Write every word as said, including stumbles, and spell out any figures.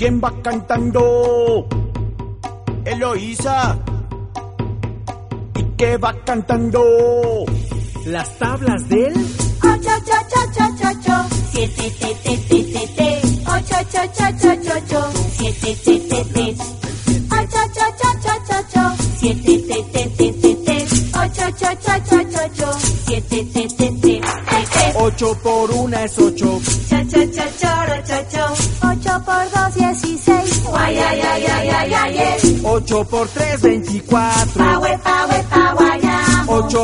¿Quién va cantando? Eloísa. ¿Y qué va cantando? Las tablas del ocho, ocho, ocho, ocho, ocho, siete, te, te, te, te, te, ocho, ocho, ocho, ocho, ocho, siete, te, te, te, ocho, ocho, ocho, ocho, ocho, siete, te, te, te, te, te, ocho, ocho, ocho, ocho, ocho, siete, te, te, te, te, te. Ocho por una es ocho. Cha, cha, cha, choro, cho, cho. Ocho por dos, dieciséis. Guay, ay, ay, ay, ay, ay, ay. Ocho por tres, veinticuatro. Pa, we, pa, we, pa, guayamo. Ocho